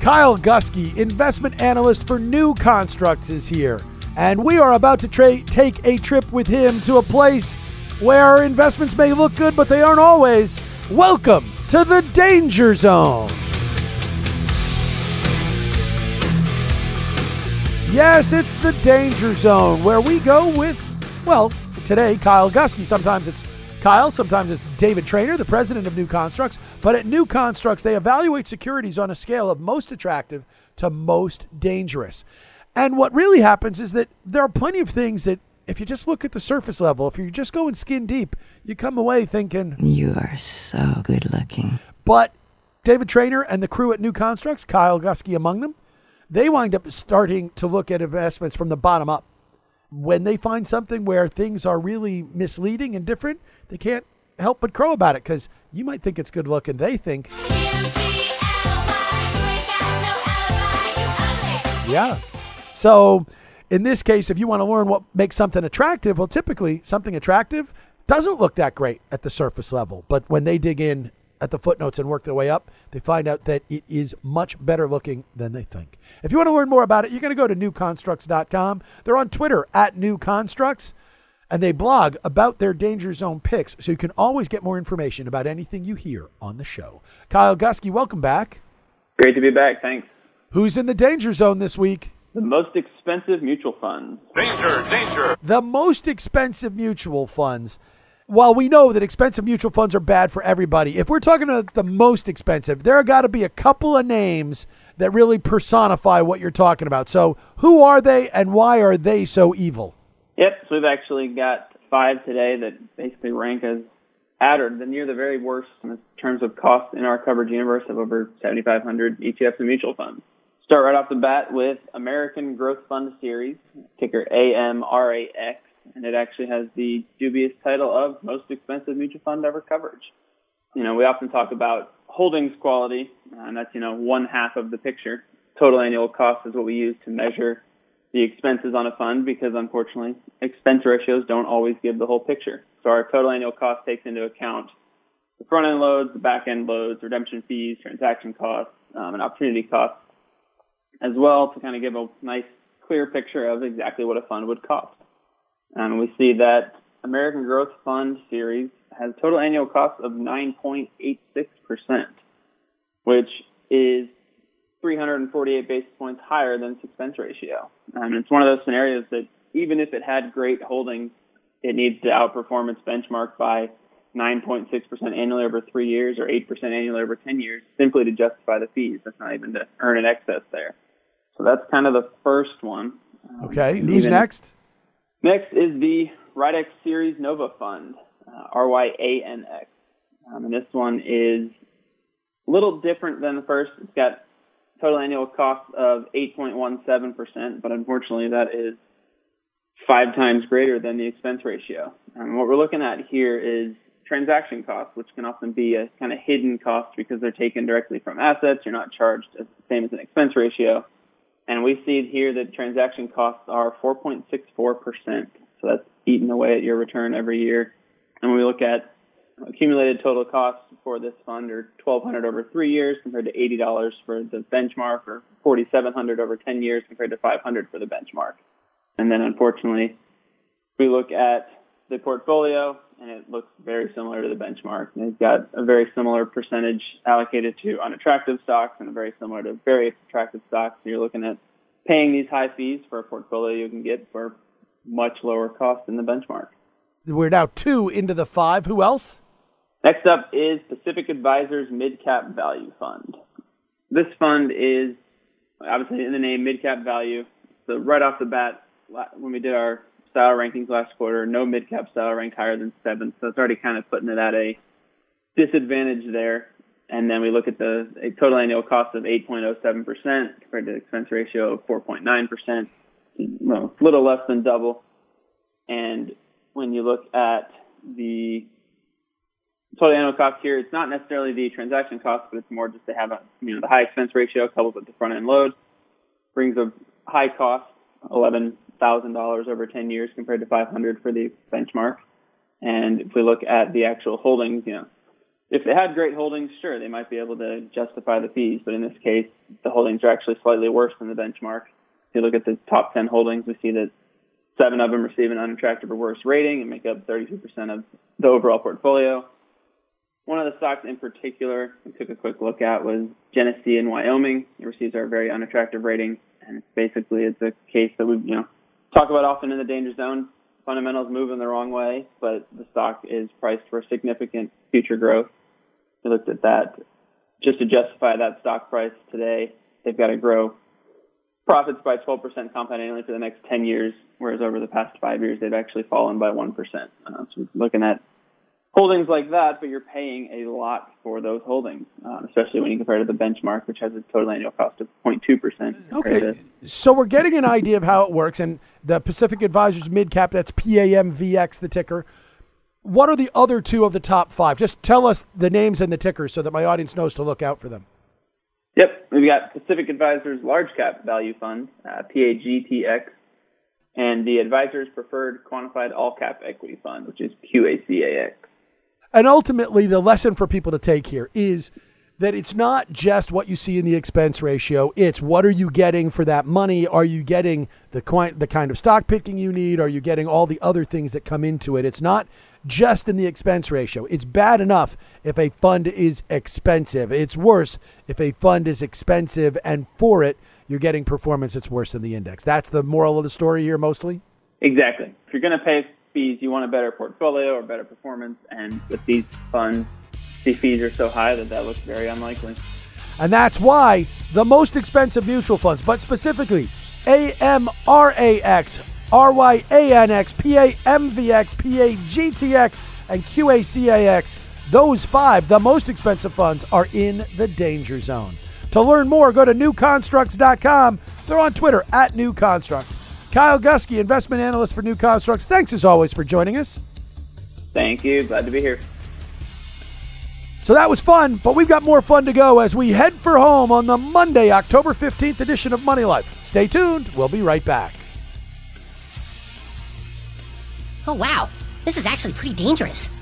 Kyle Gusky, investment analyst for New Constructs, is here. And we are about to take a trip with him to a place where investments may look good, but they aren't always. Welcome to the Danger Zone. Yes, it's the Danger Zone, where we go with, well, today, Kyle Gusky. Sometimes it's Kyle, sometimes it's David Traynor, the president of New Constructs. But at New Constructs, they evaluate securities on a scale of most attractive to most dangerous. And what really happens is that there are plenty of things that if you just look at the surface level, if you're just going skin deep, you come away thinking, you are so good looking. But David Traynor and the crew at New Constructs, Kyle Gusky among them, they wind up starting to look at investments from the bottom up. When they find something where things are really misleading and different, they can't help but crow about it because you might think it's good looking. They think, yeah. So in this case, if you want to learn what makes something attractive, well, typically something attractive doesn't look that great at the surface level. But when they dig in at the footnotes and work their way up, they find out that it is much better looking than they think. If you want to learn more about it, you're going to go to newconstructs.com. They're on Twitter at newconstructs, and they blog about their Danger Zone picks, so you can always get more information about anything you hear on the show. Kyle Gusky, welcome back. Great to be back, thanks. Who's in the Danger Zone this week? The most expensive mutual funds. Danger, danger. The most expensive mutual funds. While we know that expensive mutual funds are bad for everybody, if we're talking about the most expensive, there have got to be a couple of names that really personify what you're talking about. So who are they and why are they so evil? Yep, so we've actually got 5 today that basically rank as at or near the very worst in terms of cost in our coverage universe of over 7,500 ETFs and mutual funds. Start right off the bat with American Growth Fund Series, ticker AMRAX. And it actually has the dubious title of most expensive mutual fund ever coverage. You know, we often talk about holdings quality, and that's, one half of the picture. Total annual cost is what we use to measure the expenses on a fund because, unfortunately, expense ratios don't always give the whole picture. So our total annual cost takes into account the front-end loads, the back-end loads, redemption fees, transaction costs, and opportunity costs, as well to kind of give a nice, clear picture of exactly what a fund would cost. And we see that American Growth Fund Series has total annual cost of 9.86%, which is 348 basis points higher than its expense ratio. And it's one of those scenarios that even if it had great holdings, it needs to outperform its benchmark by 9.6% annually over 3 years or 8% annually over 10 years simply to justify the fees. That's not even to earn an excess there. So that's kind of the first one. Okay, who's next? Next is the RYDX Series Nova Fund, RYANX. And this one is a little different than the first. It's got total annual cost of 8.17%, but unfortunately that is 5 times greater than the expense ratio. And what we're looking at here is transaction costs, which can often be a kind of hidden cost because they're taken directly from assets. You're not charged the same as an expense ratio. And we see here that transaction costs are 4.64%. So that's eating away at your return every year. And when we look at accumulated total costs for this fund are $1,200 over 3 years compared to $80 for the benchmark, or $4,700 over 10 years compared to $500 for the benchmark. And then unfortunately, we look at the portfolio and it looks very similar to the benchmark. And it's got a very similar percentage allocated to unattractive stocks and a very similar to very attractive stocks. So you're looking at paying these high fees for a portfolio you can get for much lower cost than the benchmark. We're now 2 into the 5. Who else? Next up is Pacific Advisors Mid-Cap Value Fund. This fund is obviously in the name Mid-Cap Value. So right off the bat, when we did our style rankings last quarter, no mid-cap style ranked higher than 7. So it's already kind of putting it at a disadvantage there. And then we look at the total annual cost of 8.07% compared to the expense ratio of 4.9%. Well, a little less than double. And when you look at the total annual cost here, it's not necessarily the transaction cost, but it's more just to have the high expense ratio coupled with the front end load brings a high cost, $11,000 over 10 years compared to $500 for the benchmark. And if we look at the actual holdings, if they had great holdings, sure, they might be able to justify the fees. But in this case, the holdings are actually slightly worse than the benchmark. If you look at the top 10 holdings, we see that 7 of them receive an unattractive or worse rating and make up 32% of the overall portfolio. One of the stocks in particular we took a quick look at was Genesee in Wyoming. It receives our very unattractive rating, and it's a case that we talk about often in the danger zone. Fundamentals move in the wrong way, but the stock is priced for significant future growth. We looked at that. Just to justify that stock price today, they've got to grow profits by 12% compound annually for the next 10 years, whereas over the past 5 years, they've actually fallen by 1%. So we're looking at holdings like that, but you're paying a lot for those holdings, especially when you compare to the benchmark, which has a total annual cost of 0.2%. Okay, so we're getting an idea of how it works, and the Pacific Advisors Midcap, that's PAMVX, the ticker. What are the other two of the top 5? Just tell us the names and the tickers so that my audience knows to look out for them. Yep, we've got Pacific Advisors Large Cap Value Fund, PAGTX, and the Advisors Preferred Quantified All Cap Equity Fund, which is QACAX. And ultimately, the lesson for people to take here is that it's not just what you see in the expense ratio. It's what are you getting for that money? Are you getting the kind of stock picking you need? Are you getting all the other things that come into it? It's not just in the expense ratio. It's bad enough if a fund is expensive. It's worse if a fund is expensive and for it, you're getting performance that's worse than the index. That's the moral of the story here mostly? Exactly. If you're going to pay fees, you want a better portfolio or better performance, and with these funds, the fees are so high that looks very unlikely. And that's why the most expensive mutual funds, but specifically AMRAX, RYANX, PAMVX, PAGTX, and QACAX, those 5, the most expensive funds, are in the danger zone. To learn more, go to newconstructs.com. They're on Twitter at newconstructs. Kyle Gusky, investment analyst for New Constructs. Thanks as always for joining us. Thank you. Glad to be here. So that was fun, but we've got more fun to go as we head for home on the Monday, October 15th edition of Money Life. Stay tuned. We'll be right back. Oh, wow. This is actually pretty dangerous.